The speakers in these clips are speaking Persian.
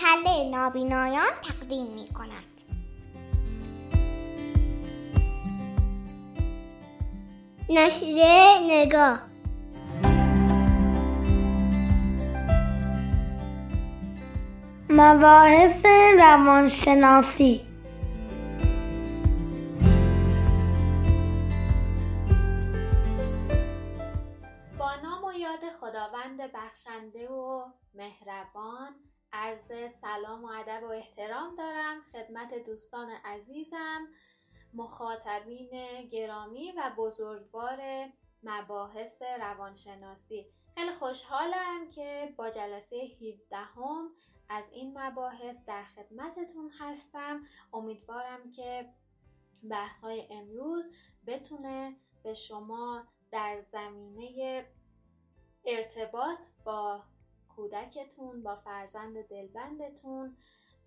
کله نابینایان تقدیم می کند. نشریه نگاه. مباحث روانشناسی. با نام و یاد خداوند بخشنده و مهربان عرض سلام و ادب و احترام دارم خدمت دوستان عزیزم، مخاطبین گرامی و بزرگوار مباحث روانشناسی. خیلی خوشحالم که با جلسه 17 از این مباحث در خدمتتون هستم. امیدوارم که بحث‌های امروز بتونه به شما در زمینه ارتباط با کودکتون، با فرزند دلبندتون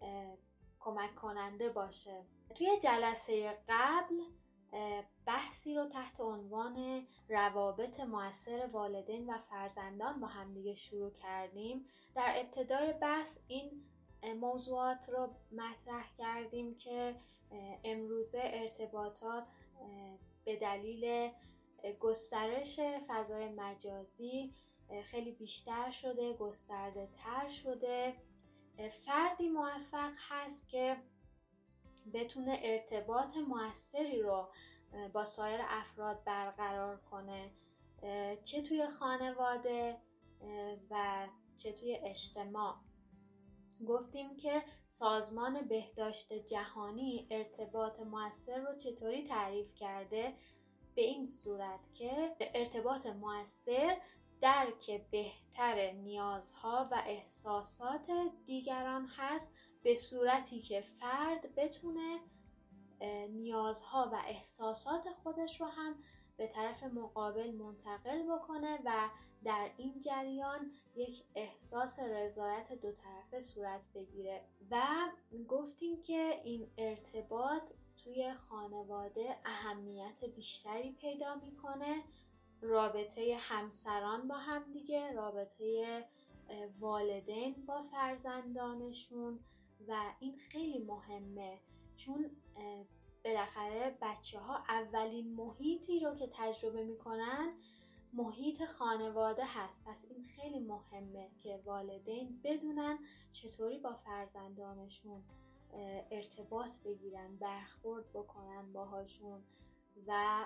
کمک کننده باشه. توی جلسه قبل بحثی رو تحت عنوان روابط مؤثر والدین و فرزندان با همدیگه شروع کردیم. در ابتدای بحث این موضوعات رو مطرح کردیم که امروزه ارتباطات به دلیل گسترش فضای مجازی خیلی بیشتر شده، گسترده تر شده. فردی موفق هست که بتونه ارتباط مؤثری رو با سایر افراد برقرار کنه، چه توی خانواده و چه توی اجتماع. گفتیم که سازمان بهداشت جهانی ارتباط مؤثر رو چطوری تعریف کرده؟ به این صورت که ارتباط مؤثر درک بهتر نیازها و احساسات دیگران هست، به صورتی که فرد بتونه نیازها و احساسات خودش رو هم به طرف مقابل منتقل بکنه و در این جریان یک احساس رضایت دو طرفه صورت بگیره. و گفتیم که این ارتباط توی خانواده اهمیت بیشتری پیدا میکنه، رابطه همسران با هم دیگه، رابطه والدین با فرزندانشون، و این خیلی مهمه چون بالاخره بچه‌ها اولین محیطی رو که تجربه میکنن محیط خانواده هست. پس این خیلی مهمه که والدین بدونن چطوری با فرزندانشون ارتباط بگیرن، برخورد بکنن باهاشون. و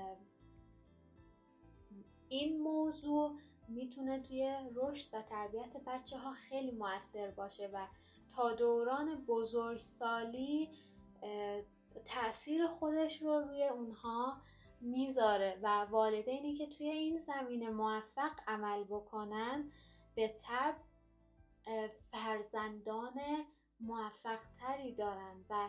این موضوع میتونه توی رشد و تربیت بچه‌ها خیلی مؤثر باشه و تا دوران بزرگسالی تأثیر خودش رو روی اونها میذاره و والدینی که توی این زمینه موفق عمل بکنن به طبع فرزندان موفق تری دارن و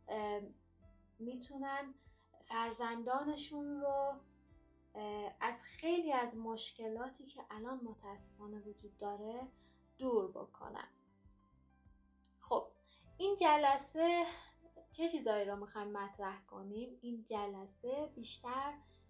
میتونن فرزندانشون رو از خیلی از مشکلاتی که الان متاسفانه وجود داره دور بکنن. خب این جلسه چه چیزایی رو میخوایم مطرح کنیم؟ این جلسه بیشتر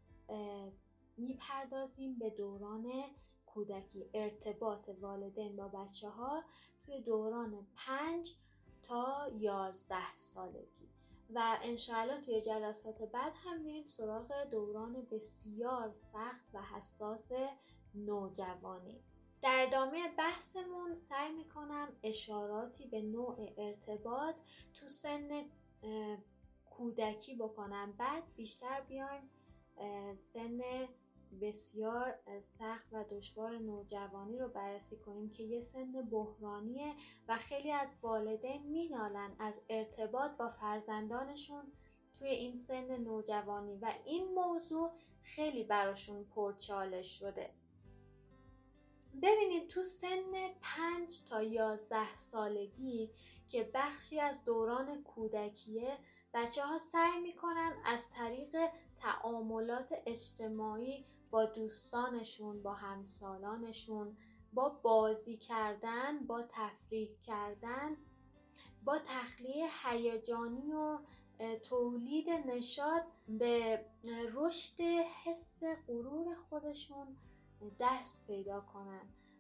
میپردازیم به دوران کودکی، ارتباط والدین با بچه ها توی دوران 5 تا 11 سالگی و انشاءالله توی جلسات بعد هم میریم سراغ دوران بسیار سخت و حساس نوجوانی. در ادامه بحثمون سعی میکنم اشاراتی به نوع ارتباط تو سن کودکی بکنم، بعد بیشتر بیایم سن بسیار سخت و دشوار نوجوانی رو بررسی کنیم که یه سن بحرانیه و خیلی از والدین مینالن از ارتباط با فرزندانشون توی این سن نوجوانی و این موضوع خیلی براشون پرچالش شده. ببینید تو سن 5 تا 11 سالگی که بخشی از دوران کودکیه، بچه‌ها سعی میکنن از طریق تعاملات اجتماعی با دوستانشون، با همسالانشون، با بازی کردن، با تفریح کردن، با تخلیه هیجانی و تولید نشاط به رشد حس غرور خودشون دست پیدا کنن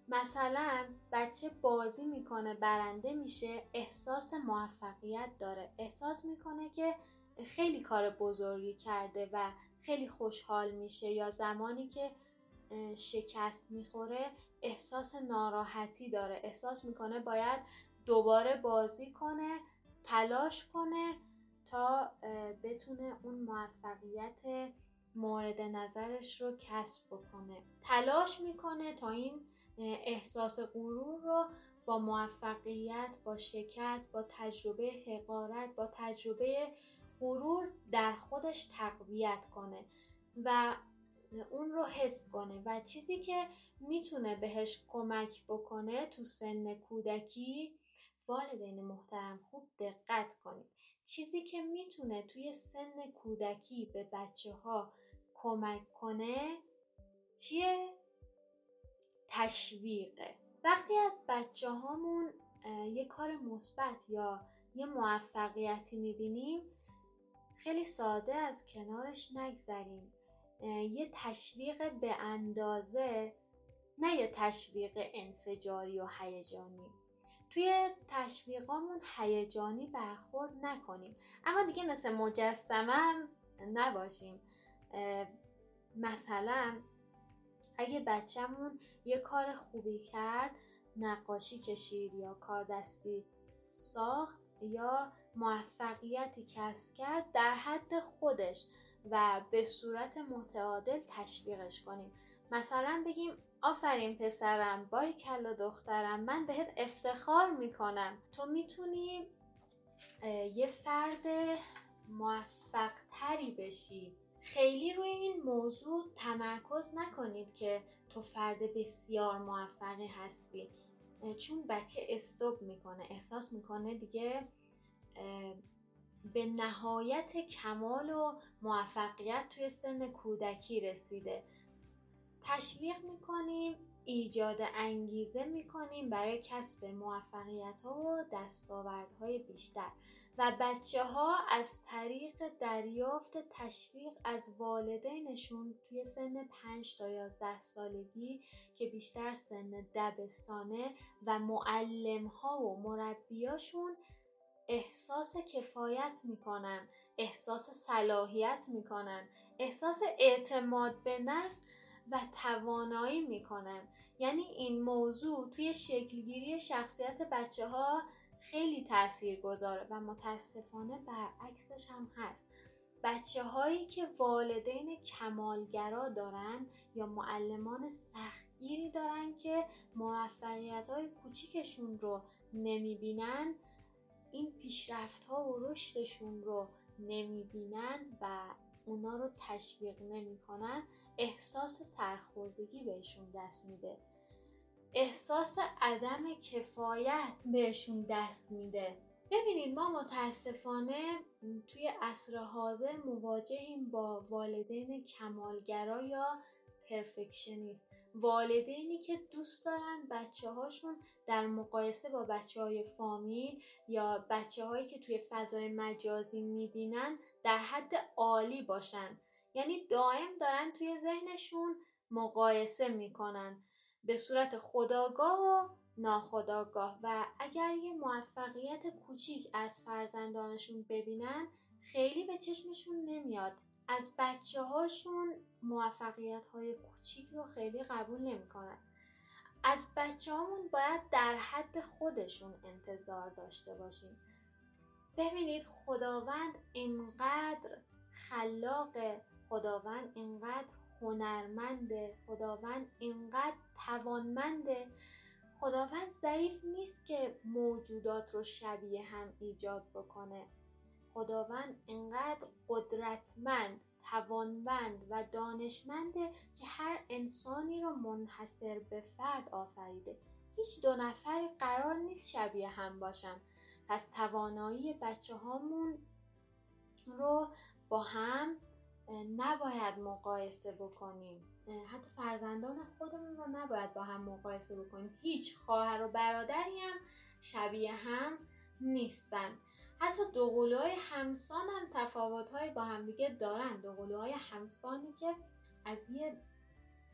مثلا بچه بازی میکنه برنده میشه، احساس موفقیت داره، احساس میکنه که خیلی کار بزرگی کرده و خیلی خوشحال میشه. یا زمانی که شکست میخوره احساس ناراحتی داره، احساس میکنه باید دوباره بازی کنه، تلاش کنه تا بتونه اون موفقیت مورد نظرش رو کسب بکنه. تلاش میکنه تا این احساس غرور رو با موفقیت، با شکست، با تجربه حقارت، با تجربه غرور در خودش تقویت کنه و اون رو حس کنه. و چیزی که میتونه بهش کمک بکنه تو سن کودکی، والدین محترم خوب دقت کنید، چیزی که میتونه توی سن کودکی به بچه‌ها کمک کنه چیه؟ تشویقه. وقتی از بچه‌هامون یه کار مثبت یا یه موفقیتی میبینیم، خیلی ساده از کنارش نگذریم. یه تشویق به اندازه، نه یه تشویق انفجاری و هیجانی. توی تشویقامون هیجانی برخورد نکنیم، اما دیگه مثل مجسمه نباشیم. مثلا اگه بچه‌مون یه کار خوبی کرد، نقاشی کشید یا کار دستی ساخت یا موفقیتی کسب کرد، در حد خودش و به صورت متعادل تشویقش کنیم. مثلا بگیم آفرین پسرم، باریکلا دخترم، من بهت افتخار میکنم، تو میتونی یه فرد موفق تری بشی. خیلی روی این موضوع تمرکز نکنید که تو فرد بسیار موفقی هستی، چون بچه استوب میکنه، احساس میکنه دیگه به نهایت کمال و موفقیت توی سن کودکی رسیده. تشویق میکنیم، ایجاد انگیزه میکنیم برای کسب موفقیت‌ها و دستاوردهای بیشتر و بچه‌ها از طریق دریافت تشویق از والدینشون توی سن 5 تا 11 سالگی که بیشتر سن دبستانه و معلم‌ها و مربیاشون احساس کفایت میکنن، احساس صلاحیت میکنن، احساس اعتماد به نفس و توانایی میکنن. یعنی این موضوع توی شکلگیری شخصیت بچه ها خیلی تأثیر گذاره و متاسفانه برعکسش هم هست. بچه هایی که والدین کمالگرا دارن یا معلمان سختگیری دارن که موفقیت های کوچیکشون رو نمیبینن، این پیشرفت ها و رشدشون رو نمیبینن و اونا رو تشویق نمی کنن، احساس سرخوردگی بهشون دست میده، احساس عدم کفایت بهشون دست میده. ببینید ما متاسفانه توی عصر حاضر مواجهیم با والدین کمالگرا یا پرفکشنیست، والدینی که دوست دارن بچه هاشون در مقایسه با بچه های فامیل یا بچه هایی که توی فضای مجازی میبینن در حد عالی باشن. یعنی دائم دارن توی ذهنشون مقایسه میکنن به صورت خودآگاه و ناخودآگاه و اگر یه موفقیت کوچیک از فرزندانشون ببینن خیلی به چشمشون نمیاد. از بچه هاشون موفقیت های کوچیک رو خیلی قبول نمی کنن. از بچه هامون باید در حد خودشون انتظار داشته باشیم. ببینید خداوند اینقدر خلاقه، خداوند اینقدر هنرمنده، خداوند اینقدر توانمنده، خداوند ضعیف نیست که موجودات رو شبیه هم ایجاد بکنه. خداوند اینقدر قدرتمند، توانمند و دانشمنده که هر انسانی رو منحصر به فرد آفریده. هیچ دو نفری قرار نیست شبیه هم باشن. پس توانایی بچه هامون رو با هم نباید مقایسه بکنیم. حتی فرزندان خودمون رو نباید با هم مقایسه بکنیم. هیچ خواهر و برادری هم شبیه هم نیستن. حتی دوقلوهای همسان هم تفاوت‌های با هم دیگه دارن. دوقلوهای همسانی که از یه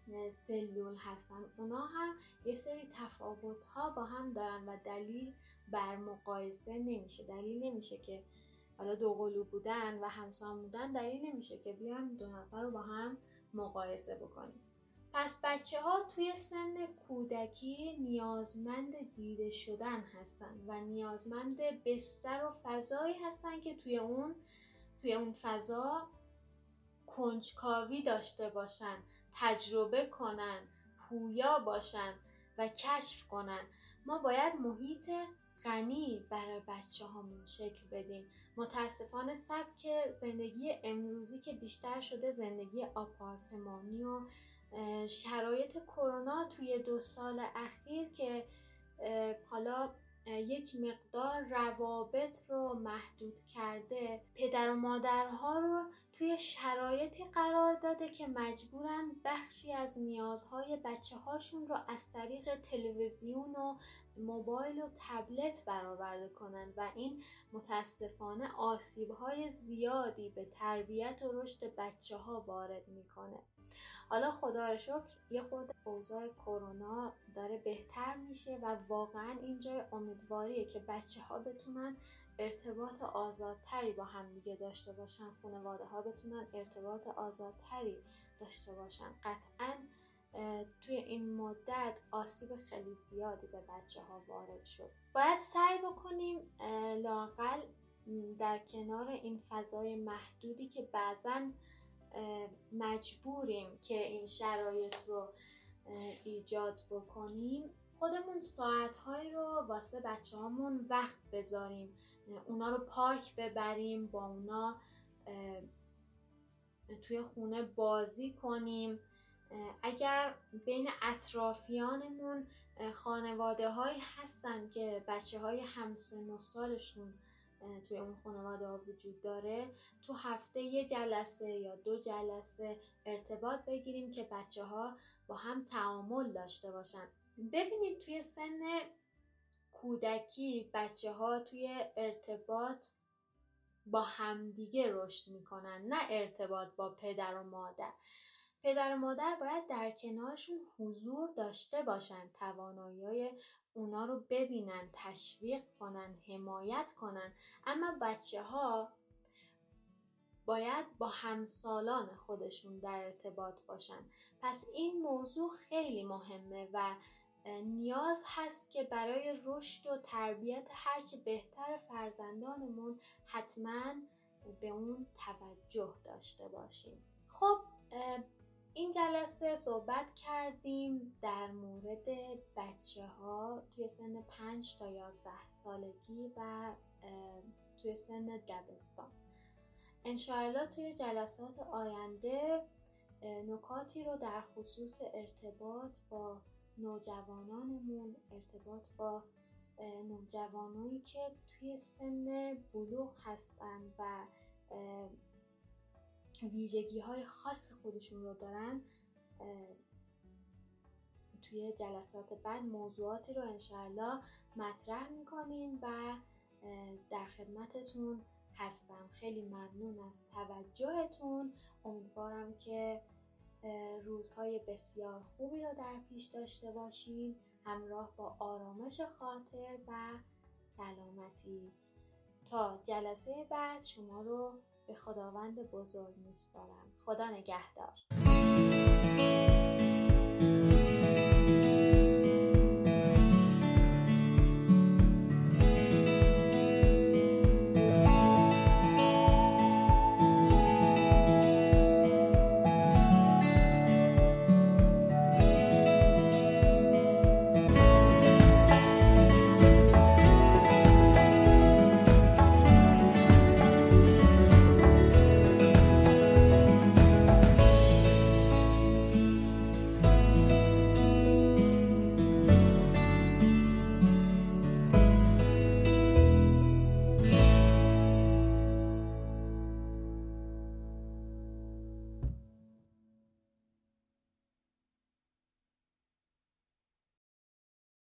سلول هستن اونا هم یه سری تفاوت ها با هم دارن و دلیل بر مقایسه نمیشه. دلیل نمیشه که حالا دوقلو بودن و همسان بودن دلیل نمیشه که بیایم دو نفر رو با هم مقایسه بکنیم. پس بچه ها توی سن کودکی نیازمند دیده شدن هستن و نیازمند بستر و فضایی هستن که توی اون فضا کنجکاوی داشته باشن، تجربه کنن، پویا باشن و کشف کنن. ما باید محیط غنی برای بچه هامون شکل بدیم. متاسفانه سبک زندگی امروزی که بیشتر شده زندگی آپارتمانی و شرایط کرونا توی 2 سال اخیر که حالا یک مقدار روابط رو محدود کرده، پدر و مادرها رو توی شرایطی قرار داده که مجبورن بخشی از نیازهای بچه هاشون رو از طریق تلویزیون و موبایل و تبلت برآورده کنن و این متاسفانه آسیب‌های زیادی به تربیت و رشد بچه ها وارد میکنه. حالا خدا رو شکر یه خورده اوضاع کرونا داره بهتر میشه و واقعا این جای امیدواریه که بچه ها بتونن ارتباط آزادتری با هم دیگه داشته باشن، خانواده ها بتونن ارتباط آزادتری داشته باشن. قطعاً توی این مدت آسیب خیلی زیادی به بچه ها وارد شد. باید سعی بکنیم لااقل در کنار این فضای محدودی که بعضاً مجبوریم که این شرایط رو ایجاد بکنیم، خودمون ساعت‌هایی رو واسه بچه‌هامون وقت بذاریم، اونا رو پارک ببریم، با اونا توی خونه بازی کنیم. اگر بین اطرافیانمون خانواده‌هایی هستن که بچه‌های همسن و سالشون توی اون خانواده ها وجود داره، تو هفته 1 جلسه یا 2 جلسه ارتباط بگیریم که بچه ها با هم تعامل داشته باشن. ببینید توی سن کودکی بچه ها توی ارتباط با همدیگه رشد میکنن، نه ارتباط با پدر و مادر. پدر و مادر باید در کنارشون حضور داشته باشن، توانایی‌های اونا رو ببینن، تشویق کنن، حمایت کنن. اما بچه ها باید با همسالان خودشون در ارتباط باشن. پس این موضوع خیلی مهمه و نیاز هست که برای رشد و تربیت هرچه بهتر فرزندانمون حتما به اون توجه داشته باشیم. خب این جلسه صحبت کردیم در مورد بچه ها توی سن 5 تا 11 سالگی و توی سن دبستان. انشاءالله توی جلسات آینده نکاتی رو در خصوص ارتباط با نوجوانانمون، ارتباط با نوجوانایی که توی سن بلوغ هستن و ویژگی‌های خاص خودشون رو دارن، توی جلسات بعد موضوعاتی رو انشاءالله مطرح میکنیم و در خدمتتون هستم. خیلی ممنون از توجهتون. امیدوارم که روزهای بسیار خوبی رو در پیش داشته باشین، همراه با آرامش خاطر و سلامتی. تا جلسه بعد شما رو به خداوند بزرگ میسپارم. خدا نگهدار.